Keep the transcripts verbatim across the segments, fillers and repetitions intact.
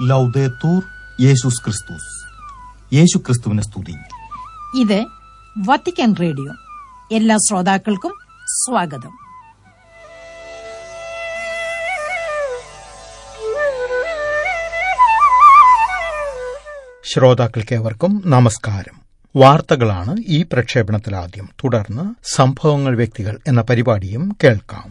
ലൗദേത്തൂർ യേശുസ് ക്രിസ്തുസ്. യേശു ക്രിസ്തുവിനെ സ്തുതി. ഇത് വത്തിക്കാൻ റേഡിയോ. എല്ലാ ശ്രോതാക്കൾക്കും സ്വാഗതം. ശ്രോതാക്കൾക്കേവർക്കും നമസ്കാരം. വാർത്തകളാണ് ഈ പ്രക്ഷേപണത്തിൽ ആദ്യം. തുടർന്ന് സംഭവങ്ങൾ, വ്യക്തികൾ എന്ന പരിപാടിയും കേൾക്കാം.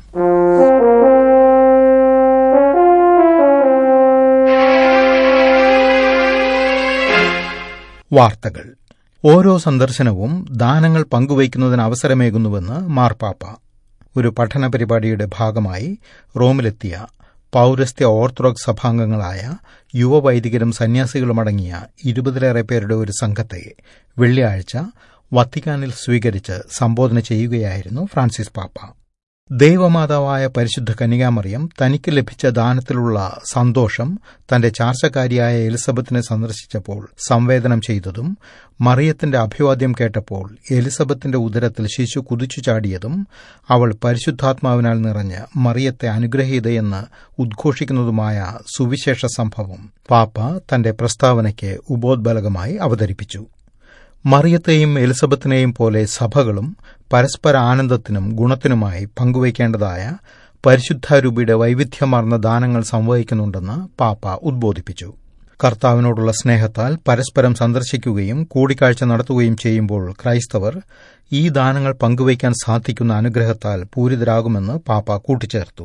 വാർത്തകൾ. ഓരോ സന്ദർശനവും ദാനങ്ങൾ പങ്കുവയ്ക്കുന്നതിന് അവസരമേകുന്നുവെന്ന് മാർപ്പാപ്പ. ഒരു പഠന പരിപാടിയുടെ ഭാഗമായി റോമിലെത്തിയ പൌരസ്ത്യ ഓർത്തഡോക്സ് സഭാംഗങ്ങളായ യുവവൈദികരും സന്യാസികളുമടങ്ങിയ ഇരുപതിലേറെ പേരുടെ ഒരു സംഘത്തെ വെള്ളിയാഴ്ച വത്തിക്കാനിൽ സ്വീകരിച്ച് സംബോധന ചെയ്യുകയായിരുന്നു ഫ്രാൻസിസ് പാപ്പ. ദൈവമാതാവായ പരിശുദ്ധ കന്യകാമറിയം തനിക്ക് ലഭിച്ച ദാനത്തിലുള്ള സന്തോഷം തന്റെ ചാർച്ചക്കാരിയായ എലിസബത്തിനെ സന്ദർശിച്ചപ്പോൾ സംവേദനം ചെയ്തതും, മറിയത്തിന്റെ അഭിവാദ്യം കേട്ടപ്പോൾ എലിസബത്തിന്റെ ഉദരത്തിൽ ശിശു കുതിച്ചു ചാടിയതും, അവൾ പരിശുദ്ധാത്മാവിനാൽ നിറഞ്ഞ് മറിയത്തെ അനുഗ്രഹീതയെന്ന് ഉദ്ഘോഷിക്കുന്നതുമായ സുവിശേഷ സംഭവം പാപ്പ തന്റെ പ്രസ്താവനയ്ക്ക് ഉപോദ്ബലകമായി അവതരിപ്പിച്ചു. മറിയത്തെയും എലിസബത്തിനെയും പോലെ സഭകളും പരസ്പര ആനന്ദത്തിനും ഗുണത്തിനുമായി പങ്കുവയ്ക്കേണ്ടതായ പരിശുദ്ധാരൂപിയുടെ വൈവിധ്യമാർന്ന ദാനങ്ങൾ സംവഹിക്കുന്നുണ്ടെന്ന് പാപ്പ ഉദ്ബോധിപ്പിച്ചു. കർത്താവിനോടുള്ള സ്നേഹത്താൽ പരസ്പരം സന്ദർശിക്കുകയും കൂടിക്കാഴ്ച നടത്തുകയും ചെയ്യുമ്പോൾ ക്രൈസ്തവർ ഈ ദാനങ്ങൾ പങ്കുവയ്ക്കാൻ സാധിക്കുന്ന അനുഗ്രഹത്താൽ പൂരിതരാകുമെന്ന് പാപ്പ കൂട്ടിച്ചേർത്തു.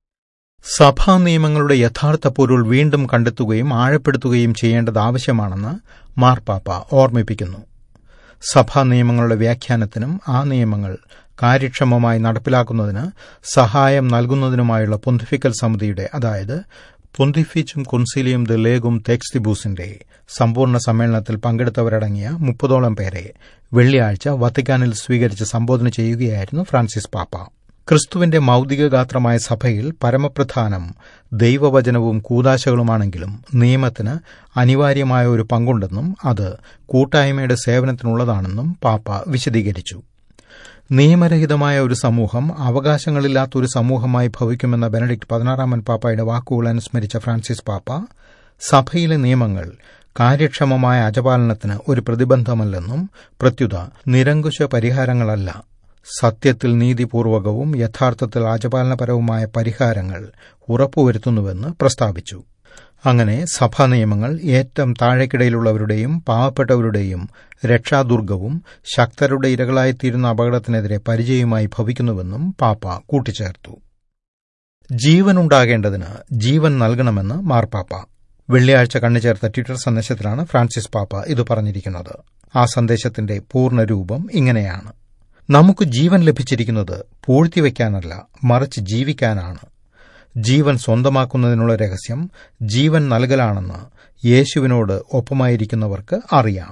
സഭാ നിയമങ്ങളുടെ യഥാർത്ഥ പൊരുൾ വീണ്ടും കണ്ടെത്തുകയും ആഴപ്പെടുത്തുകയും ചെയ്യേണ്ടത് ആവശ്യമാണെന്ന് മാർപ്പാപ്പ ഓർമ്മിപ്പിക്കുന്നു. സഭാ നിയമങ്ങളുടെ വ്യാഖ്യാനത്തിനും ആ നിയമങ്ങൾ കാര്യക്ഷമമായി നടപ്പിലാക്കുന്നതിന് സഹായം നൽകുന്നതിനുമായുള്ള പൊന്തിഫിക്കൽ സമിതിയുടെ, അതായത് പൊന്തിഫിച്ചും കൊൻസിലിയം ദ ലേഗും തെക്സ്റ്റിബൂസിന്റെ സമ്പൂർണ്ണ സമ്മേളനത്തിൽ പങ്കെടുത്തവരടങ്ങിയ മുപ്പതോളം പേരെ വെള്ളിയാഴ്ച വത്തിക്കാനിൽ സ്വീകരിച്ച് സംബോധന ചെയ്യുകയായിരുന്നു ഫ്രാൻസിസ് പാപ്പ. ക്രിസ്തുവിന്റെ മൌതികഗാത്രമായ സഭയിൽ പരമപ്രധാനം ദൈവവചനവും കൂദാശകളുമാണെങ്കിലും നിയമത്തിന് അനിവാര്യമായ ഒരു പങ്കുണ്ടെന്നും അത് കൂട്ടായ്മയുടെ സേവനത്തിനുള്ളതാണെന്നും പാപ്പ വിശദീകരിച്ചു. നിയമരഹിതമായ ഒരു സമൂഹം അവകാശങ്ങളില്ലാത്ത ഒരു സമൂഹമായി ഭവിക്കുമെന്ന ബെനഡിക്ട് പതിനാറാമൻ പാപ്പായുടെ വാക്കുകൾ അനുസ്മരിച്ച ഫ്രാൻസിസ് പാപ്പ സഭയിലെ നിയമങ്ങൾ കാര്യക്ഷമമായ അജപാലനത്തിന് ഒരു പ്രതിബന്ധമല്ലെന്നും പ്രത്യുത നിരങ്കുശ പരിഹാരങ്ങളല്ല, സത്യത്തിൽ നീതിപൂർവകവും യഥാർത്ഥത്തിൽ ആചപാലനപരവുമായ പരിഹാരങ്ങൾ ഉറപ്പുവരുത്തുന്നുവെന്ന് പ്രസ്താവിച്ചു. അങ്ങനെ സഭാ നിയമങ്ങൾ ഏറ്റവും താഴേക്കിടയിലുള്ളവരുടെയും പാവപ്പെട്ടവരുടെയും രക്ഷാദുർഗവും ശക്തരുടെ ഇരകളായിത്തീരുന്ന അപകടത്തിനെതിരെ പരിചയമായി ഭവിക്കുന്നുവെന്നും പാപ്പ കൂട്ടിച്ചേർത്തു. ജീവനുണ്ടാകേണ്ടതിന് ജീവൻ നൽകണമെന്ന് മാർപ്പാപ്പ. വെള്ളിയാഴ്ച കണ്ണുചേർത്ത ട്വിറ്റർ സന്ദേശത്തിലാണ് ഫ്രാൻസിസ് പാപ്പ ഇത് പറഞ്ഞിരിക്കുന്നത്. ആ സന്ദേശത്തിന്റെ പൂർണ്ണരൂപം ഇങ്ങനെയാണ്: നമുക്ക് ജീവൻ ലഭിച്ചിരിക്കുന്നത് പൂഴ്ത്തിവെക്കാനല്ല, മറിച്ച് ജീവിക്കാനാണ്. ജീവൻ സ്വന്തമാക്കുന്നതിനുള്ള രഹസ്യം ജീവൻ നൽകലാണെന്ന് യേശുവിനോട് ഒപ്പമായിരിക്കുന്നവർക്ക് അറിയാം.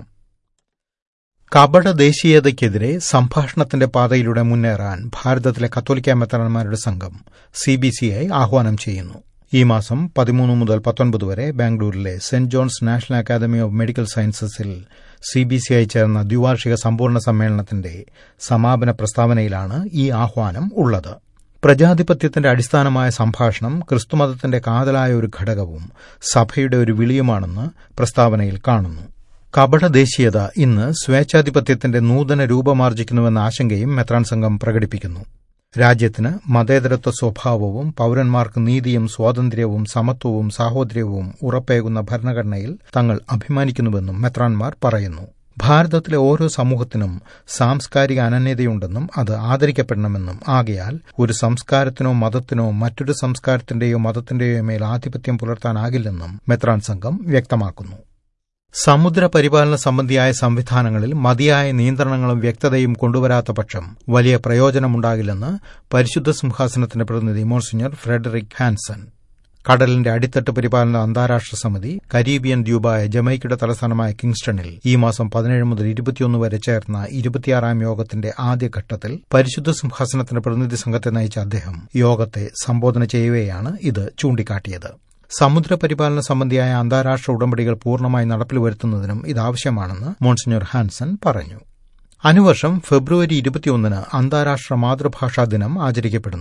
കപടദേശീയതയ്ക്കെതിരെ സംഭാഷണത്തിന്റെ പാതയിലൂടെ മുന്നേറാൻ ഭാരതത്തിലെ കത്തോലിക്ക മെത്രാന്മാരുടെ സംഘം സി ബി സി ഐ ആഹ്വാനം ചെയ്യുന്നു. ഈ മാസം പതിമൂന്ന് മുതൽ പത്തൊൻപത് വരെ ബാംഗ്ലൂരിലെ Saint John's National Academy of Medical സയൻസസിൽ സി ബി സി ഐ ചേർന്ന ദ്വിവാർഷിക സമ്പൂർണ്ണ സമ്മേളനത്തിന്റെ സമാപന പ്രസ്താവനയിലാണ് ഈ ആഹ്വാനം ഉള്ളത്. പ്രജാധിപത്യത്തിന്റെ അടിസ്ഥാനമായ സംഭാഷണം ക്രിസ്തുമതത്തിന്റെ കാതലായ ഒരു ഘടകവും സഭയുടെ ഒരു വിളിയുമാണെന്ന് പ്രസ്താവനയിൽ കാണുന്നു. കപടദേശീയത ഇന്ന് സ്വേച്ഛാധിപത്യത്തിന്റെ നൂതന രൂപമാർജിക്കുന്നുവെന്ന ആശങ്കയും മെത്രാൻ സംഘം പ്രകടിപ്പിക്കുന്നു. രാജ്യത്തിന് മതേതരത്വ സ്വഭാവവും പൌരന്മാർക്ക് നീതിയും സ്വാതന്ത്ര്യവും സമത്വവും സാഹോദര്യവും ഉറപ്പേകുന്ന ഭരണഘടനയിൽ തങ്ങൾ അഭിമാനിക്കുന്നുവെന്നും മെത്രാൻമാർ പറയുന്നു. ഭാരതത്തിലെ ഓരോ സമൂഹത്തിനും സാംസ്കാരിക അനന്യതയുണ്ടെന്നും അത് ആദരിക്കപ്പെടണമെന്നും ആകയാൽ ഒരു സംസ്കാരത്തിനോ മതത്തിനോ മറ്റൊരു സംസ്കാരത്തിന്റെയോ മതത്തിന്റെയോ മേൽ ആധിപത്യം പുലർത്താനാകില്ലെന്നും മെത്രാൻ സംഘം വ്യക്തമാക്കുന്നു. സമുദ്ര പരിപാലന സംബന്ധിയായ സംവിധാനങ്ങളിൽ മതിയായ നിയന്ത്രണങ്ങളും വ്യക്തതയും കൊണ്ടുവരാത്ത പക്ഷം വലിയ പ്രയോജനമുണ്ടാകില്ലെന്ന് പരിശുദ്ധ സിംഹാസനത്തിന്റെ പ്രതിനിധി മോൺസിഞ്ഞർ ഫ്രെഡറിക് ഹാൻസൺ. കടലിന്റെ അടിത്തട്ട് പരിപാലന അന്താരാഷ്ട്ര സമിതി കരീബിയൻ ദ്വീപായ ജമൈക്കയുടെ തലസ്ഥാനമായ കിങ്സ്റ്റണിൽ ഈ മാസം പതിനേഴ് മുതൽ ഇരുപത്തിയൊന്ന് വരെ ചേർന്ന ഇരുപത്തിയാറാം യോഗത്തിന്റെ ആദ്യഘട്ടത്തിൽ പരിശുദ്ധ സിംഹാസനത്തിന്റെ പ്രതിനിധി സംഘത്തെ നയിച്ച അദ്ദേഹം യോഗത്തെ സംബോധന ചെയ്യവെയാണ് ഇത് ചൂണ്ടിക്കാട്ടിയത്. സമുദ്ര പരിപാലന സംബന്ധിയായ അന്താരാഷ്ട്ര ഉടമ്പടികൾ പൂർണ്ണമായി നടപ്പിൽ വരുത്തുന്നതിനും ഇതാവശ്യമാണെന്ന് മോൺസിഞ്ഞർ ഹാൻസൺ പറഞ്ഞു. അനുവർഷം ഫെബ്രുവരി ഇരുപത്തിയൊന്നിന് അന്താരാഷ്ട്ര മാതൃഭാഷാ ദിനം ആചരിക്കപ്പെടുന്നു.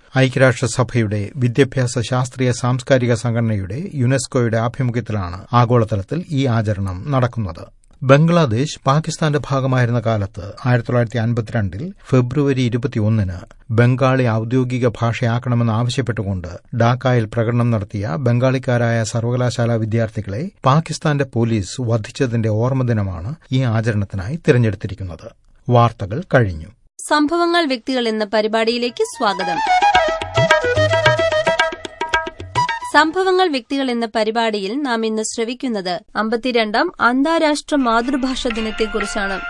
ഐക്യരാഷ്ട്രസഭയുടെ വിദ്യാഭ്യാസ ശാസ്ത്രീയ സാംസ്കാരിക സംഘടനയുടെ യുനെസ്കോയുടെ ആഭിമുഖ്യത്തിലാണ് ആഗോളതലത്തിൽ ഈ ആചരണം നടക്കുന്നത്. ബംഗ്ലാദേശ് പാകിസ്ഥാന്റെ ഭാഗമായിരുന്ന കാലത്ത് ആയിരത്തി തൊള്ളായിരത്തി അൻപത്തിരണ്ടിൽ ഫെബ്രുവരി ഇരുപത്തിയൊന്നിന് ബംഗാളി ഔദ്യോഗിക ഭാഷയാക്കണമെന്ന് ആവശ്യപ്പെട്ടുകൊണ്ട് ഡാക്കയിൽ പ്രകടനം നടത്തിയ ബംഗാളിക്കാരായ സർവകലാശാല വിദ്യാർത്ഥികളെ പാകിസ്ഥാന്റെ പോലീസ് വധിച്ചതിന്റെ ഓർമ്മദിനമാണ് ഈ ആചരണത്തിനായി തിരഞ്ഞെടുത്തിരിക്കുന്നത്. വാർത്തകൾ കഴിഞ്ഞു. സംഭവങ്ങൾ വ്യക്തികൾ എന്ന പരിപാടിയിലേക്ക് സ്വാഗതം. സംഭവങ്ങൾ വ്യക്തികൾ എന്ന പരിപാടിയിൽ നാം ഇന്ന് ശ്രവിക്കുന്നത് അമ്പത്തിരണ്ടാം അന്താരാഷ്ട്ര മാതൃഭാഷാ ദിനത്തെക്കുറിച്ചാണ്.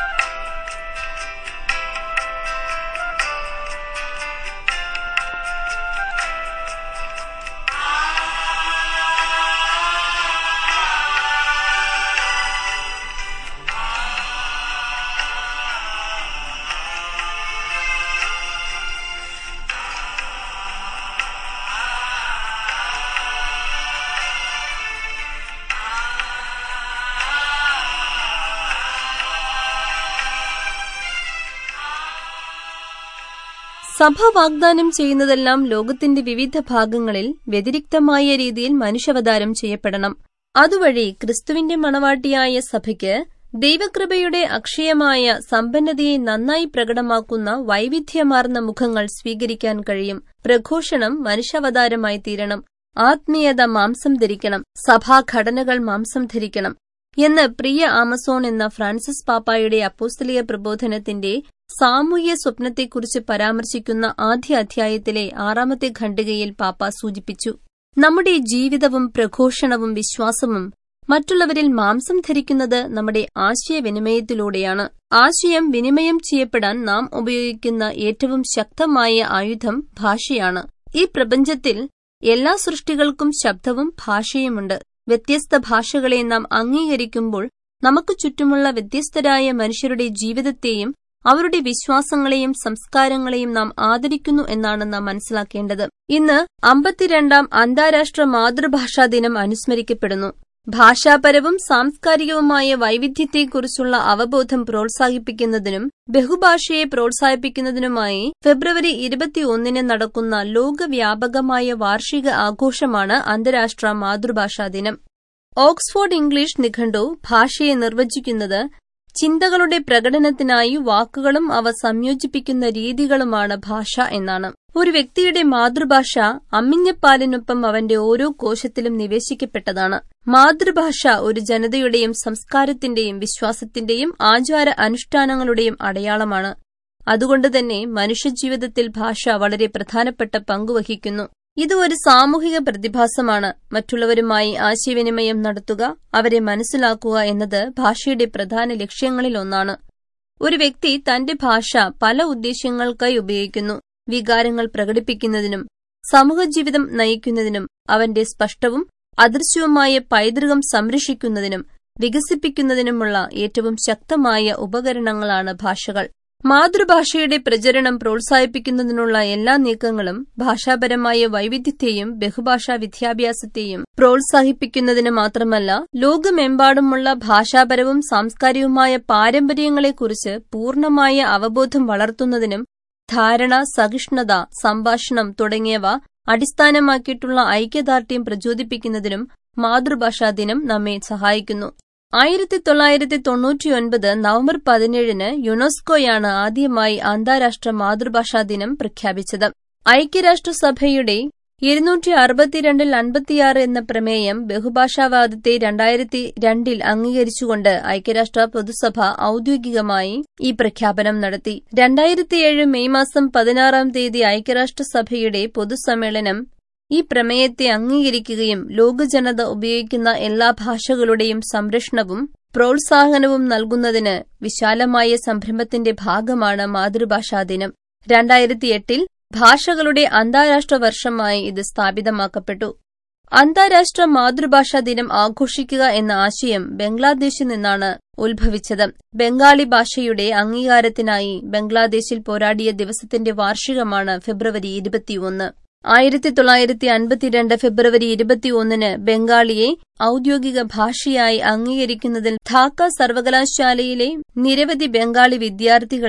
സഭ വാഗ്ദാനം ചെയ്യുന്നതെല്ലാം ലോകത്തിന്റെ വിവിധ ഭാഗങ്ങളിൽ വ്യതിരിക്തമായ രീതിയിൽ മനുഷ്യാവതാരം ചെയ്യപ്പെടണം. അതുവഴി ക്രിസ്തുവിന്റെ മണവാട്ടിയായ സഭയ്ക്ക് ദൈവകൃപയുടെ അക്ഷയമായ സമ്പന്നതയെ നന്നായി പ്രകടമാക്കുന്ന വൈവിധ്യമാർന്ന മുഖങ്ങൾ സ്വീകരിക്കാൻ കഴിയും. പ്രഘോഷണം മനുഷ്യാവതാരമായി തീരണം. ആത്മീയത മാംസം ധരിക്കണം. സഭാഘടനകൾ മാംസം ധരിക്കണം എന്ന് പ്രിയ ആമസോൺ എന്ന ഫ്രാൻസിസ് പാപ്പായുടെ അപ്പോസ്തലിക പ്രബോധനത്തിന്റെ സാമൂഹ്യ സ്വപ്നത്തെക്കുറിച്ച് പരാമർശിക്കുന്ന ആദ്യ അധ്യായത്തിലെ ആറാമത്തെ ഖണ്ഡികയിൽ പാപ്പ സൂചിപ്പിച്ചു. നമ്മുടെ ജീവിതവും പ്രഘോഷണവും വിശ്വാസവും മറ്റുള്ളവരിൽ മാംസം ധരിക്കുന്നത് നമ്മുടെ ആശയവിനിമയത്തിലൂടെയാണ്. ആശയം വിനിമയം ചെയ്യപ്പെടാൻ നാം ഉപയോഗിക്കുന്ന ഏറ്റവും ശക്തമായ ആയുധം ഭാഷയാണ്. ഈ പ്രപഞ്ചത്തിൽ എല്ലാ സൃഷ്ടികൾക്കും ശബ്ദവും ഭാഷയുമുണ്ട്. വ്യത്യസ്ത ഭാഷകളെ നാം അംഗീകരിക്കുമ്പോൾ നമുക്ക് ചുറ്റുമുള്ള വ്യത്യസ്തരായ മനുഷ്യരുടെ ജീവിതത്തെയും അവരുടെ വിശ്വാസങ്ങളെയും സംസ്കാരങ്ങളെയും നാം ആദരിക്കുന്നു എന്നാണ് നാം മനസ്സിലാക്കേണ്ടത്. ഇന്ന് അമ്പത്തിരണ്ടാം അന്താരാഷ്ട്ര മാതൃഭാഷാ ദിനം അനുസ്മരിക്കപ്പെടുന്നു. ഭാഷാപരവും സാംസ്കാരികവുമായ വൈവിധ്യത്തെക്കുറിച്ചുള്ള അവബോധം പ്രോത്സാഹിപ്പിക്കുന്നതിനും ബഹുഭാഷയെ പ്രോത്സാഹിപ്പിക്കുന്നതിനുമായി ഫെബ്രുവരി ഇരുപത്തിയൊന്നിന് നടക്കുന്ന ലോകവ്യാപകമായ വാർഷിക ആഘോഷമാണ് അന്താരാഷ്ട്ര മാതൃഭാഷാ ദിനം. ഓക്സ്ഫോർഡ് ഇംഗ്ലീഷ് നിഘണ്ടു ഭാഷയെ നിർവചിക്കുന്നത് ചിന്തകളുടെ പ്രകടനത്തിനായി വാക്കുകളും അവ സംയോജിപ്പിക്കുന്ന രീതികളുമാണ് ഭാഷ എന്നാണ്. ഒരു വ്യക്തിയുടെ മാതൃഭാഷ അമ്മിഞ്ഞപ്പാലിനൊപ്പം അവന്റെ ഓരോ കോശത്തിലും നിവേശിക്കപ്പെട്ടതാണ്. മാതൃഭാഷ ഒരു ജനതയുടെയും സംസ്കാരത്തിന്റെയും വിശ്വാസത്തിന്റെയും ആചാര അനുഷ്ഠാനങ്ങളുടെയും അടയാളമാണ്. അതുകൊണ്ടുതന്നെ മനുഷ്യജീവിതത്തിൽ ഭാഷ വളരെ പ്രധാനപ്പെട്ട പങ്കുവഹിക്കുന്നു. ഇത് ഒരു സാമൂഹിക പ്രതിഭാസമാണ്. മറ്റുള്ളവരുമായി ആശയവിനിമയം നടത്തുക, അവരെ മനസ്സിലാക്കുക എന്നത് ഭാഷയുടെ പ്രധാന ലക്ഷ്യങ്ങളിലൊന്നാണ്. ഒരു വ്യക്തി തന്റെ ഭാഷ പല ഉദ്ദേശ്യങ്ങൾക്കായി ഉപയോഗിക്കുന്നു. വികാരങ്ങൾ പ്രകടിപ്പിക്കുന്നതിനും സമൂഹജീവിതം നയിക്കുന്നതിനും അവന്റെ സ്പഷ്ടവും അദൃശ്യവുമായ പൈതൃകം സംരക്ഷിക്കുന്നതിനും വികസിപ്പിക്കുന്നതിനുമുള്ള ഏറ്റവും ശക്തമായ ഉപകരണങ്ങളാണ് ഭാഷകൾ. മാതൃഭാഷയുടെ പ്രചരണം പ്രോത്സാഹിപ്പിക്കുന്നതിനുള്ള എല്ലാ നീക്കങ്ങളും ഭാഷാപരമായ വൈവിധ്യത്തെയും ബഹുഭാഷാ വിദ്യാഭ്യാസത്തെയും പ്രോത്സാഹിപ്പിക്കുന്നതിന് മാത്രമല്ല, ലോകമെമ്പാടുമുള്ള ഭാഷാപരവും സാംസ്കാരികവുമായ പാരമ്പര്യങ്ങളെക്കുറിച്ച് പൂർണ്ണമായ അവബോധം വളർത്തുന്നതിനും ധാരണ, സഹിഷ്ണുത, സംഭാഷണം തുടങ്ങിയവ അടിസ്ഥാനമാക്കിയിട്ടുള്ള ഐക്യദാർഢ്യം പ്രചോദിപ്പിക്കുന്നതിനും മാതൃഭാഷാ ദിനം നമ്മെ സഹായിക്കുന്നു. ആയിരത്തി തൊള്ളായിരത്തി തൊണ്ണൂറ്റിയൊൻപത് നവംബർ പതിനേഴിന് യുനെസ്കോയാണ് ആദ്യമായി അന്താരാഷ്ട്ര മാതൃഭാഷാ ദിനം പ്രഖ്യാപിച്ചത്. ഐക്യരാഷ്ട്രസഭയുടെ ഇരുന്നൂറ്റി അറുപത്തിരണ്ടിൽ അൻപത്തിയാറ് എന്ന പ്രമേയം ബഹുഭാഷാവാദത്തെ രണ്ടായിരത്തി രണ്ടിൽ അംഗീകരിച്ചുകൊണ്ട് ഐക്യരാഷ്ട്ര പൊതുസഭ ഔദ്യോഗികമായി ഈ പ്രഖ്യാപനം നടത്തി. രണ്ടായിരത്തിയേഴ് മെയ് മാസം പതിനാറാം തീയതി ഐക്യരാഷ്ട്രസഭയുടെ പൊതുസമ്മേളനം ഈ പ്രമേയത്തെ അംഗീകരിക്കുകയും ലോകജനത ഉപയോഗിക്കുന്ന എല്ലാ ഭാഷകളുടെയും സംരക്ഷണവും പ്രോത്സാഹനവും നൽകുന്നതിന് വിശാലമായ സംരംഭത്തിന്റെ ഭാഗമാണ് മാതൃഭാഷാ ദിനം. രണ്ടായിരത്തിയെട്ടിൽ ഭാഷകളുടെ അന്താരാഷ്ട്ര വർഷമായി ഇത് സ്ഥാപിതമാക്കപ്പെട്ടു. അന്താരാഷ്ട്ര മാതൃഭാഷാ ദിനം ആഘോഷിക്കുക എന്ന ആശയം ബംഗ്ലാദേശിൽ നിന്നാണ് ഉത്ഭവിച്ചത്. ബംഗാളി ഭാഷയുടെ അംഗീകാരത്തിനായി ബംഗ്ലാദേശിൽ പോരാടിയ ദിവസത്തിന്റെ വാർഷികമാണ് ഫെബ്രുവരി ഇരുപത്തിയൊന്ന്. ആയിരത്തി തൊള്ളായിരത്തി അൻപത്തിരണ്ട് ഫെബ്രുവരി ഇരുപത്തിയൊന്നിന് ബംഗാളിയെ ഔദ്യോഗിക ഭാഷയായി അംഗീകരിക്കുന്നതിൽ ധാക്ക സർവകലാശാലയിലെ നിരവധി ബംഗാളി വിദ്യാർത്ഥികളെ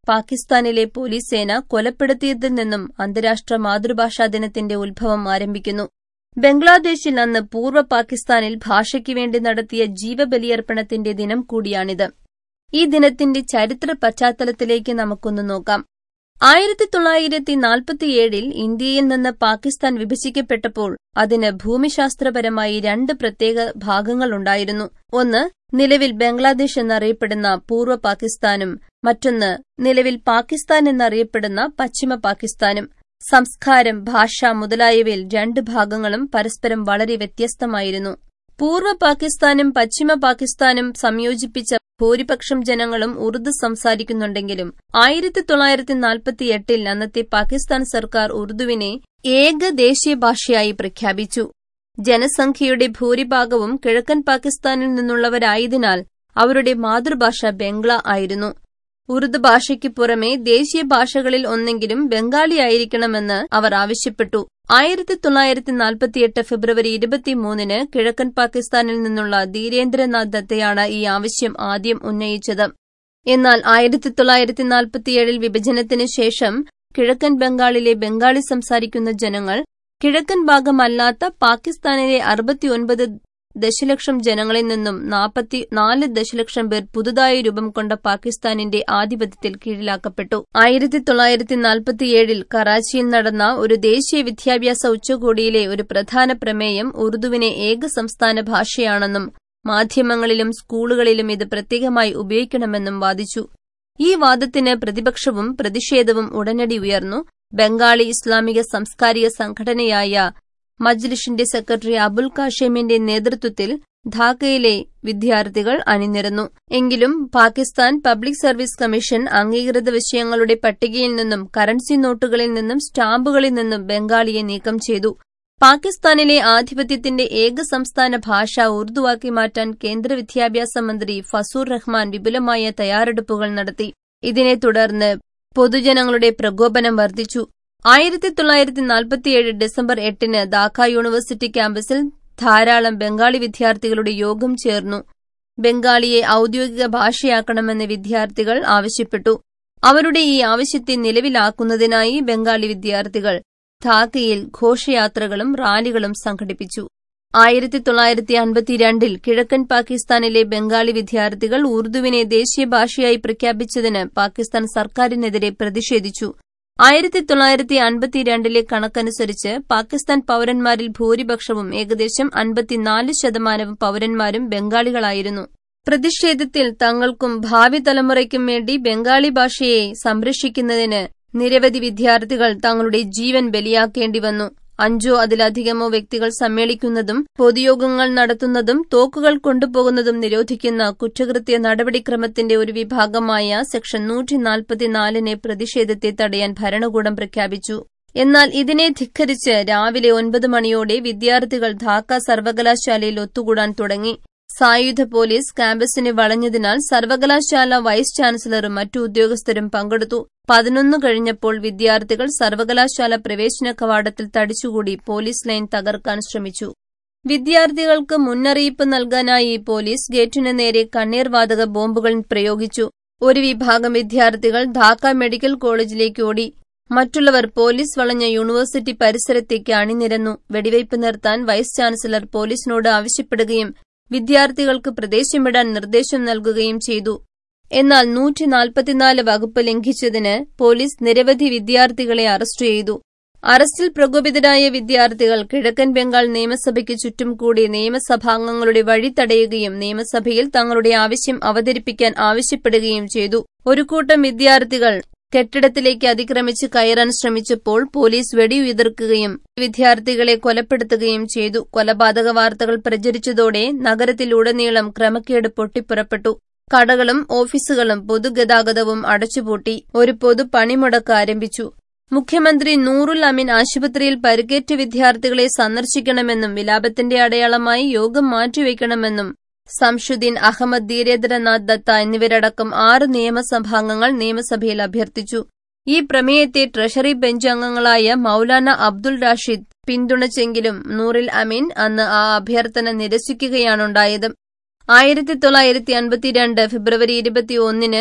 പാകിസ്ഥാനിലെ പോലീസ് സേന കൊലപ്പെടുത്തിയതിൽ നിന്നും അന്താരാഷ്ട്ര മാതൃഭാഷാ ദിനത്തിന്റെ ഉത്ഭവം ആരംഭിക്കുന്നു. ബംഗ്ലാദേശിൽ അന്ന് പൂർവ്വ പാകിസ്ഥാനിൽ ഭാഷയ്ക്ക് വേണ്ടി നടത്തിയ ജീവബലിയർപ്പണത്തിന്റെ ദിനം കൂടിയാണിത്. ഈ ദിനത്തിന്റെ ചരിത്ര പശ്ചാത്തലത്തിലേക്ക് നമുക്കൊന്ന് നോക്കാം. ആയിരത്തി തൊള്ളായിരത്തി നാൽപ്പത്തിയേഴിൽ ഇന്ത്യയിൽ നിന്ന് പാകിസ്ഥാൻ വിഭജിക്കപ്പെട്ടപ്പോൾ അതിന് ഭൂമിശാസ്ത്രപരമായി രണ്ട് പ്രത്യേക ഭാഗങ്ങളുണ്ടായിരുന്നു. ഒന്ന് നിലവിൽ ബംഗ്ലാദേശ് എന്നറിയപ്പെടുന്ന പൂർവ്വ പാകിസ്ഥാനും മറ്റൊന്ന് നിലവിൽ പാകിസ്ഥാൻ എന്നറിയപ്പെടുന്ന പശ്ചിമ പാകിസ്ഥാനും. സംസ്കാരം, ഭാഷ മുതലായവയിൽ രണ്ട് ഭാഗങ്ങളും പരസ്പരം വളരെ വ്യത്യസ്തമായിരുന്നു. പൂർവ്വ പാകിസ്ഥാനും പശ്ചിമ പാകിസ്ഥാനും സംയോജിപ്പിച്ച ഭൂരിപക്ഷം ജനങ്ങളും ഉറുദു സംസാരിക്കുന്നുണ്ടെങ്കിലും ആയിരത്തി തൊള്ളായിരത്തി നാൽപ്പത്തിയെട്ടിൽ അന്നത്തെ പാകിസ്ഥാൻ സർക്കാർ ഉറുദുവിനെ ഏക ദേശീയ ഭാഷയായി പ്രഖ്യാപിച്ചു. ജനസംഖ്യയുടെ ഭൂരിഭാഗവും കിഴക്കൻ പാകിസ്ഥാനിൽ നിന്നുള്ളവരായതിനാൽ അവരുടെ മാതൃഭാഷ ബംഗ്ല ആയിരുന്നു. ഉറുദു ഭാഷയ്ക്ക് പുറമെ ദേശീയ ഭാഷകളിൽ ഒന്നെങ്കിലും ബംഗാളി ആയിരിക്കണമെന്ന് അവർ ആവശ്യപ്പെട്ടു. ആയിരത്തി തൊള്ളായിരത്തി നാൽപ്പത്തിയെട്ട് ഫെബ്രുവരി ഇരുപത്തിമൂന്നിന് കിഴക്കൻ പാകിസ്ഥാനിൽ നിന്നുള്ള ധീരേന്ദ്രനാഥ് ദത്തയാണ് ഈ ആവശ്യം ആദ്യം ഉന്നയിച്ചത്. എന്നാൽ ആയിരത്തി തൊള്ളായിരത്തി നാൽപ്പത്തിയേഴിൽ വിഭജനത്തിന് ശേഷം കിഴക്കൻ ബംഗാളിലെ ബംഗാളി സംസാരിക്കുന്ന ജനങ്ങൾ കിഴക്കൻ ഭാഗമല്ലാത്ത പാകിസ്ഥാനിലെ അറുപത്തിയൊൻപത് ദശലക്ഷം ജനങ്ങളിൽ നിന്നും നാൽപ്പത്തിനാല് ദശലക്ഷം പേർ പുതുതായി രൂപം കൊണ്ട പാകിസ്ഥാനിന്റെ ആധിപത്യത്തിൽ കീഴിലാക്കപ്പെട്ടു. ആയിരത്തി തൊള്ളായിരത്തി നാൽപ്പത്തിയേഴിൽ കറാച്ചിയിൽ നടന്ന ഒരു ദേശീയ വിദ്യാഭ്യാസ ഉച്ചകോടിയിലെ ഒരു പ്രധാന പ്രമേയം ഉറുദുവിനെ ഏക സംസ്ഥാന ഭാഷയാണെന്നും മാധ്യമങ്ങളിലും സ്കൂളുകളിലും ഇത് പ്രത്യേകമായി ഉപയോഗിക്കണമെന്നും വാദിച്ചു. ഈ വാദത്തിന് പ്രതിപക്ഷവും പ്രതിഷേധവും ഉടനടി ഉയർന്നു. ബംഗാളി ഇസ്ലാമിക സാംസ്കാരിക സംഘടനയായ മജ്ലിസിന്റെ സെക്രട്ടറി അബുൽ കാഷേമിന്റെ നേതൃത്വത്തിൽ ധാക്കയിലെ വിദ്യാർത്ഥികൾ അണിനിരന്നു. എങ്കിലും പാകിസ്ഥാൻ പബ്ലിക് സർവീസ് കമ്മീഷൻ അംഗീകൃത വിഷയങ്ങളുടെ പട്ടികയിൽ നിന്നും കറൻസി നോട്ടുകളിൽ നിന്നും സ്റ്റാമ്പുകളിൽ നിന്നും ബംഗാളിയെ നീക്കം ചെയ്തു. പാകിസ്ഥാനിലെ ആധിപത്യത്തിന്റെ ഏക സംസ്ഥാന ഭാഷ ഉറുദുവാക്കി മാറ്റാൻ കേന്ദ്ര വിദ്യാഭ്യാസ മന്ത്രി ഫസൂർ റഹ്മാൻ വിപുലമായ തയ്യാറെടുപ്പുകൾ നടത്തി. ഇതിനെ തുടർന്ന് പൊതുജനങ്ങളുടെ പ്രകോപനം വർദ്ധിച്ചു. ആയിരത്തി തൊള്ളായിരത്തി നാൽപ്പത്തിയേഴ് ഡിസംബർ എട്ടിന് ധാക്ക യൂണിവേഴ്സിറ്റി ക്യാമ്പസിൽ ധാരാളം ബംഗാളി വിദ്യാർത്ഥികളുടെ യോഗം ചേർന്നു. ബംഗാളിയെ ഔദ്യോഗിക ഭാഷയാക്കണമെന്ന് വിദ്യാർത്ഥികൾ ആവശ്യപ്പെട്ടു. അവരുടെ ഈ ആവശ്യത്തെ നിലവിലാക്കുന്നതിനായി ബംഗാളി വിദ്യാർത്ഥികൾ ധാക്കയിൽ ഘോഷയാത്രകളും റാലികളും സംഘടിപ്പിച്ചു. ആയിരത്തി തൊള്ളായിരത്തി അൻപത്തിരണ്ടിൽ കിഴക്കൻ പാകിസ്ഥാനിലെ ബംഗാളി വിദ്യാർത്ഥികൾ ഉറുദുവിനെ ദേശീയ ഭാഷയായി പ്രഖ്യാപിച്ചതിന് പാകിസ്ഥാൻ സർക്കാരിനെതിരെ പ്രതിഷേധിച്ചു. ആയിരത്തി തൊള്ളായിരത്തി അൻപത്തിരണ്ടിലെ കണക്കനുസരിച്ച് പാകിസ്ഥാൻ പൌരന്മാരിൽ ഭൂരിപക്ഷവും ഏകദേശം അൻപത്തിനാല് ശതമാനവും പൌരന്മാരും ബംഗാളികളായിരുന്നു. പ്രതിഷേധത്തിൽ തങ്ങൾക്കും ഭാവി തലമുറയ്ക്കും വേണ്ടി ബംഗാളി ഭാഷയെ സംരക്ഷിക്കുന്നതിന് നിരവധി വിദ്യാർത്ഥികൾ തങ്ങളുടെ ജീവൻ ബലിയാക്കേണ്ടി വന്നു. അഞ്ചോ അതിലധികമോ വ്യക്തികൾ സമ്മേളിക്കുന്നതും പൊതുയോഗങ്ങൾ നടത്തുന്നതും തോക്കുകൾ കൊണ്ടുപോകുന്നതും നിരോധിക്കുന്ന കുറ്റകൃത്യ നടപടിക്രമത്തിന്റെ ഒരു വിഭാഗമായ സെക്ഷൻ നൂറ്റി നാൽപ്പത്തിനാലിനെ പ്രതിഷേധത്തെ തടയാൻ ഭരണകൂടം പ്രഖ്യാപിച്ചു. എന്നാൽ ഇതിനെ ധിക്കരിച്ച് രാവിലെ ഒൻപത് മണിയോടെ വിദ്യാർത്ഥികൾ ധാക്ക സർവകലാശാലയിൽ ഒത്തുകൂടാൻ തുടങ്ങി. സായുധ പോലീസ് ക്യാമ്പസിനെ വളഞ്ഞതിനാൽ സർവകലാശാല വൈസ് ചാൻസലറും മറ്റു ഉദ്യോഗസ്ഥരും പങ്കെടുത്തു. പതിനൊന്ന് കഴിഞ്ഞപ്പോൾ വിദ്യാർത്ഥികൾ സർവകലാശാല പ്രവേശന കവാടത്തിൽ തടിച്ചുകൂടി പോലീസ് ലൈൻ തകർക്കാൻ ശ്രമിച്ചു. വിദ്യാർത്ഥികൾക്ക് മുന്നറിയിപ്പ് നൽകാനായി പോലീസ് ഗേറ്റിനു നേരെ കണ്ണീർവാതക ബോംബുകൾ പ്രയോഗിച്ചു. ഒരു വിഭാഗം വിദ്യാർത്ഥികൾ ധാക്ക മെഡിക്കൽ കോളേജിലേക്ക് ഓടി. മറ്റുള്ളവർ പോലീസ് വളഞ്ഞ യൂണിവേഴ്സിറ്റി പരിസരത്തേക്ക് അണിനിരന്നു. വെടിവയ്പ് നിർത്താൻ വൈസ് ചാൻസലർ പോലീസിനോട് ആവശ്യപ്പെടുകയും വിദ്യാർത്ഥികൾക്ക് പ്രദേശം വിടാൻ നിർദ്ദേശം നൽകുകയും ചെയ്തു. എന്നാൽ നൂറ്റി നാൽപ്പത്തിനാല് വകുപ്പ് ലംഘിച്ചതിന് പോലീസ് നിരവധി വിദ്യാർത്ഥികളെ അറസ്റ്റ് ചെയ്തു. അറസ്റ്റിൽ പ്രകോപിതരായ വിദ്യാർത്ഥികൾ കിഴക്കൻ ബംഗാൾ നിയമസഭയ്ക്ക് ചുറ്റും കൂടി നിയമസഭാംഗങ്ങളുടെ വഴി തടയുകയും നിയമസഭയിൽ തങ്ങളുടെ ആവശ്യം അവതരിപ്പിക്കാൻ ആവശ്യപ്പെടുകയും ചെയ്തു. ഒരു കൂട്ടം വിദ്യാർത്ഥികൾ കെട്ടിടത്തിലേക്ക് അതിക്രമിച്ച് കയറാൻ ശ്രമിച്ചപ്പോൾ പോലീസ് വെടിയുതിർക്കുകയും വിദ്യാർത്ഥികളെ കൊലപ്പെടുത്തുകയും ചെയ്തു. കൊലപാതക വാർത്തകൾ പ്രചരിച്ചതോടെ നഗരത്തിലുടനീളം ക്രമക്കേട് പൊട്ടിപ്പുറപ്പെട്ടു. കടകളും ഓഫീസുകളും പൊതുഗതാഗതവും അടച്ചുപൂട്ടി. ഒരു പൊതു പണിമുടക്ക് ആരംഭിച്ചു. മുഖ്യമന്ത്രി നൂറുൽ അമീൻ ആശുപത്രിയിൽ പരിക്കേറ്റ വിദ്യാർത്ഥികളെ സന്ദർശിക്കണമെന്നും വിലാപത്തിന്റെ അടയാളമായി യോഗം മാറ്റിവെക്കണമെന്നും സംഷുദ്ദീൻ അഹമ്മദ്, ധീരേന്ദ്രനാഥ് ദത്ത എന്നിവരടക്കം ആറ് നിയമസഭാംഗങ്ങൾ നിയമസഭയിൽ അഭ്യർത്ഥിച്ചു. ഈ പ്രമേയത്തെ ട്രഷറി ബെഞ്ച് അംഗങ്ങളായ മൌലാന അബ്ദുൾ റാഷിദ് പിന്തുണച്ചെങ്കിലും നൂറുൽ അമീൻ അന്ന് ആ അഭ്യർത്ഥന നിരസിക്കുകയാണുണ്ടായത്. ആയിരത്തി തൊള്ളായിരത്തി അൻപത്തിരണ്ട് ഫെബ്രുവരി ഇരുപത്തിയൊന്നിന്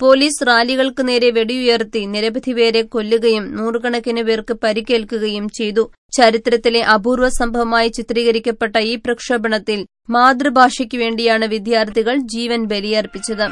പോലീസ് റാലികൾക്ക് നേരെ വെടിയുയർത്തി നിരവധി പേരെ കൊല്ലുകയും നൂറുകണക്കിന് പേർക്ക് പരിക്കേൽക്കുകയും ചെയ്തു. ചരിത്രത്തിലെ അപൂർവ സംഭവമായി ചിത്രീകരിക്കപ്പെട്ട ഈ പ്രക്ഷോഭണത്തിൽ മാതൃഭാഷയ്ക്കു വേണ്ടിയാണ് വിദ്യാർത്ഥികൾ ജീവൻ ബലിയർപ്പിച്ചത്.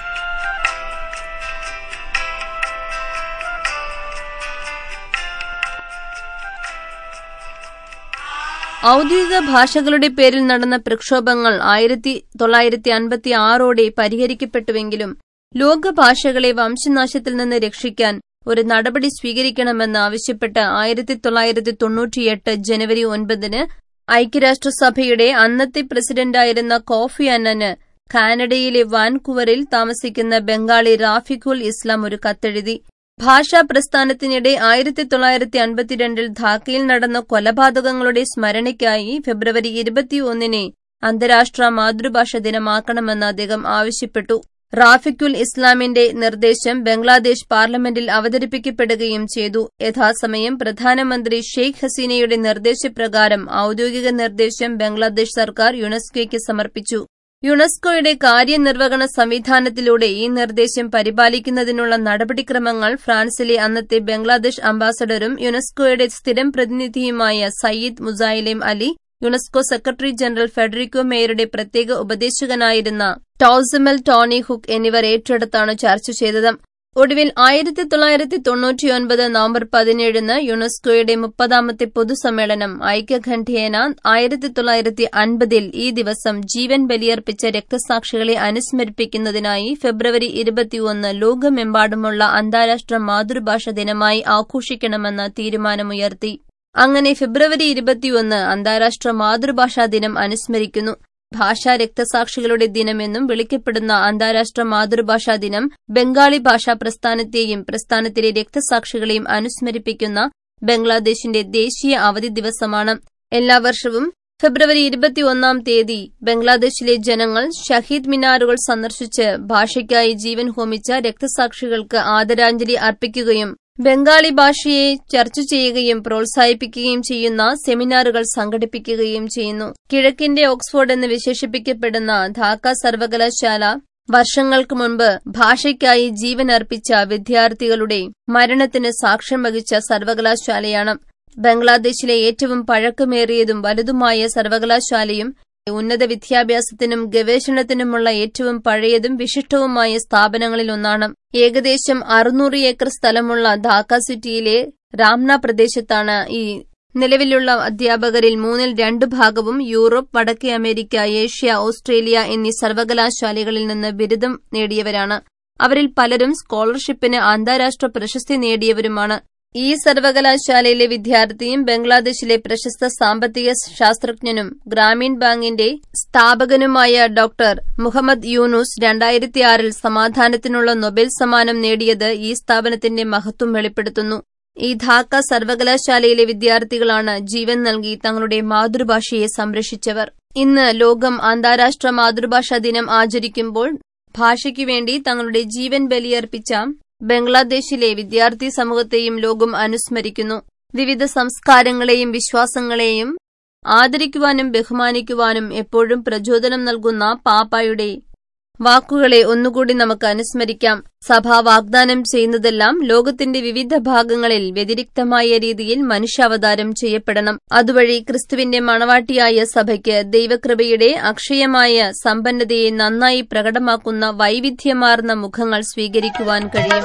ഔദ്യോഗിക ഭാഷകളുടെ പേരിൽ നടന്ന പ്രക്ഷോഭങ്ങൾ ആയിരത്തി തൊള്ളായിരത്തി അൻപത്തി ആറോടെ പരിഹരിക്കപ്പെട്ടുവെങ്കിലും ലോകഭാഷകളെ വംശനാശത്തിൽ നിന്ന് രക്ഷിക്കാൻ ഒരു നടപടി സ്വീകരിക്കണമെന്ന് ആവശ്യപ്പെട്ട് ആയിരത്തി തൊള്ളായിരത്തി തൊണ്ണൂറ്റിയെട്ട് ജനുവരി ഒൻപതിന് ഐക്യരാഷ്ട്രസഭയുടെ അന്നത്തെ പ്രസിഡന്റായിരുന്ന കോഫി അന്നന് കാനഡയിലെ വാൻകൂവറിൽ താമസിക്കുന്ന ബംഗാളി റാഫിഖുൽ ഇസ്ലാം ഒരു കത്തെഴുതി. ഭാഷാ പ്രസ്ഥാനത്തിനിടെ ആയിരത്തി തൊള്ളായിരത്തി അൻപത്തിരണ്ടിൽ ധാക്കയിൽ നടന്ന കൊലപാതകങ്ങളുടെ സ്മരണയ്ക്കായി ഫെബ്രുവരി ഇരുപത്തിയൊന്നിനെ അന്താരാഷ്ട്ര മാതൃഭാഷ ദിനമാക്കണമെന്ന് അദ്ദേഹം ആവശ്യപ്പെട്ടു. റാഫിഖുൽ ഇസ്ലാമിന്റെ നിർദ്ദേശം ബംഗ്ലാദേശ് പാർലമെന്റിൽ അവതരിപ്പിക്കപ്പെടുകയും ചെയ്തു. യഥാസമയം പ്രധാനമന്ത്രി ഷെയ്ഖ് ഹസീനയുടെ നിർദ്ദേശപ്രകാരം ഔദ്യോഗിക നിർദ്ദേശം ബംഗ്ലാദേശ് സർക്കാർ യുനെസ്കോയ്ക്ക് സമർപ്പിച്ചു. യുനെസ്കോയുടെ കാര്യനിർവഹണ സംവിധാനത്തിലൂടെ ഈ നിർദ്ദേശം പരിപാലിക്കുന്നതിനുള്ള നടപടിക്രമങ്ങൾ ഫ്രാൻസിലെ അന്നത്തെ ബംഗ്ലാദേശ് അംബാസഡറും യുനെസ്കോയുടെ സ്ഥിരം പ്രതിനിധിയുമായ Syed Muazzem Ali, UNESCO secretary general Federico മേയറുടെ പ്രത്യേക ഉപദേശകനായിരുന്ന ടോസിമെൽ ടോണി ഹുക്ക് എന്നിവർ ഏറ്റെടുത്താണ് ചർച്ച ചെയ്തത്. ഒടുവിൽ ആയിരത്തി തൊള്ളായിരത്തി തൊണ്ണൂറ്റിയൊൻപത് നവംബർ പതിനേഴിന് യുനെസ്കോയുടെ മുപ്പതാമത്തെ പൊതുസമ്മേളനം ഐക്യകണ്ഠ്യേന ആയിരത്തി തൊള്ളായിരത്തി അൻപതിൽ ഈ ദിവസം ജീവൻ ബലിയർപ്പിച്ച രക്തസാക്ഷികളെ അനുസ്മരിപ്പിക്കുന്നതിനായി ഫെബ്രുവരി ഇരുപത്തിയൊന്ന് ലോകമെമ്പാടുമുള്ള അന്താരാഷ്ട്ര മാതൃഭാഷ ദിനമായി ആഘോഷിക്കണമെന്ന തീരുമാനമുയർത്തി. അങ്ങനെ ഫെബ്രുവരി ഇരുപത്തിയൊന്ന് അന്താരാഷ്ട്ര മാതൃഭാഷാ ദിനം അനുസ്മരിക്കുന്നു. ഭാഷാ രക്തസാക്ഷികളുടെ ദിനമെന്നും വിളിക്കപ്പെടുന്ന അന്താരാഷ്ട്ര മാതൃഭാഷാ ദിനം ബംഗാളി ഭാഷാ പ്രസ്ഥാനത്തെയും പ്രസ്ഥാനത്തിലെ രക്തസാക്ഷികളെയും അനുസ്മരിപ്പിക്കുന്ന ബംഗ്ലാദേശിന്റെ ദേശീയ അവധി ദിവസമാണ്. എല്ലാ വർഷവും ഫെബ്രുവരി ഇരുപത്തിയൊന്നാം തീയതി ബംഗ്ലാദേശിലെ ജനങ്ങൾ ഷഹീദ് മിനാറുകൾ സന്ദർശിച്ച് ഭാഷയ്ക്കായി ജീവൻ ഹോമിച്ച രക്തസാക്ഷികൾക്ക് ആദരാഞ്ജലി അർപ്പിക്കുകയും ബംഗാളി ഭാഷയെ ചർച്ച ചെയ്യുകയും പ്രോത്സാഹിപ്പിക്കുകയും ചെയ്യുന്ന സെമിനാറുകൾ സംഘടിപ്പിക്കുകയും ചെയ്യുന്നു. കിഴക്കിന്റെ ഓക്സ്ഫോർഡ് എന്ന് വിശേഷിപ്പിക്കപ്പെടുന്ന ധാക്ക സർവകലാശാല വർഷങ്ങൾക്ക് മുൻപ് ഭാഷയ്ക്കായി ജീവൻ അർപ്പിച്ച വിദ്യാർത്ഥികളുടെ മരണത്തിന് സാക്ഷ്യം വഹിച്ച സർവകലാശാലയാണ്. ബംഗ്ലാദേശിലെ ഏറ്റവും പഴക്കമേറിയതും വലുതുമായ സർവകലാശാലയും ഉന്നത വിദ്യാഭ്യാസത്തിനും ഗവേഷണത്തിനുമുള്ള ഏറ്റവും പഴയതും വിശിഷ്ടവുമായ സ്ഥാപനങ്ങളിലൊന്നാണ്. ഏകദേശം അറുന്നൂറ് ഏക്കർ സ്ഥലമുള്ള ധാക്ക സിറ്റിയിലെ രാംന പ്രദേശത്താണ് ഈ നിലവിലുള്ള അധ്യാപകരിൽ മൂന്നിൽ രണ്ടു ഭാഗവും യൂറോപ്പ്, വടക്കേ അമേരിക്ക, ഏഷ്യ, ഓസ്ട്രേലിയ എന്നീ സർവകലാശാലകളിൽ നിന്ന് ബിരുദം നേടിയവരാണ്. അവരിൽ പലരും സ്കോളർഷിപ്പിന് അന്താരാഷ്ട്ര പ്രശസ്തി നേടിയവരുമാണ്. ഈ സർവകലാശാലയിലെ വിദ്യാർത്ഥിയും ബംഗ്ലാദേശിലെ പ്രശസ്ത സാമ്പത്തിക ശാസ്ത്രജ്ഞനും ഗ്രാമീൺ ബാങ്കിന്റെ സ്ഥാപകനുമായ ഡോക്ടർ മുഹമ്മദ് യൂനുസ് രണ്ടായിരത്തിയാറിൽ സമാധാനത്തിനുള്ള നൊബേൽ സമ്മാനം നേടിയത് ഈ സ്ഥാപനത്തിന്റെ മഹത്വം വെളിപ്പെടുത്തുന്നു. ഈ ധാക്ക സർവകലാശാലയിലെ വിദ്യാർത്ഥികളാണ് ജീവൻ നൽകി തങ്ങളുടെ മാതൃഭാഷയെ സംരക്ഷിച്ചവർ. ഇന്ന് ലോകം അന്താരാഷ്ട്ര മാതൃഭാഷാ ദിനം ആചരിക്കുമ്പോൾ ഭാഷയ്ക്കുവേണ്ടി തങ്ങളുടെ ജീവൻ ബലിയർപ്പിച്ച ബംഗ്ലാദേശിലെ വിദ്യാർത്ഥി സമൂഹത്തെയും ലോകം അനുസ്മരിക്കുന്നു. വിവിധ സംസ്കാരങ്ങളെയും വിശ്വാസങ്ങളെയും ആദരിക്കുവാനും ബഹുമാനിക്കുവാനും എപ്പോഴും പ്രചോദനം നൽകുന്ന പാപ്പായുടെ വാക്കുകളെ ഒന്നുകൂടി നമുക്ക് അനുസ്മരിക്കാം. സഭ വാഗ്ദാനം ചെയ്യുന്നതെല്ലാം ലോകത്തിന്റെ വിവിധ ഭാഗങ്ങളിൽ വ്യതിരിക്തമായ രീതിയിൽ മനുഷ്യാവതാരം ചെയ്യപ്പെടണം. അതുവഴി ക്രിസ്തുവിന്റെ മണവാട്ടിയായ സഭയ്ക്ക് ദൈവകൃപയുടെ അക്ഷയമായ സമ്പന്നതയെ നന്നായി പ്രകടമാക്കുന്ന വൈവിധ്യമാർന്ന മുഖങ്ങൾ സ്വീകരിക്കുവാൻ കഴിയും.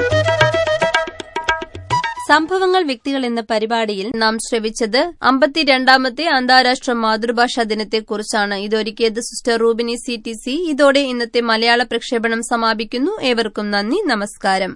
സംഭവങ്ങൾ വ്യക്തികൾ എന്ന പരിപാടിയിൽ നാം ശ്രവിച്ചത് അമ്പത്തിരണ്ടാമത്തെ അന്താരാഷ്ട്ര മാതൃഭാഷാ ദിനത്തെക്കുറിച്ചാണ്. ഇതൊരുക്കിയത് sister Rubini C T C. ഇതോടെ ഇന്നത്തെ മലയാള പ്രക്ഷേപണം സമാപിക്കുന്നു. ഏവർക്കും നന്ദി, നമസ്കാരം.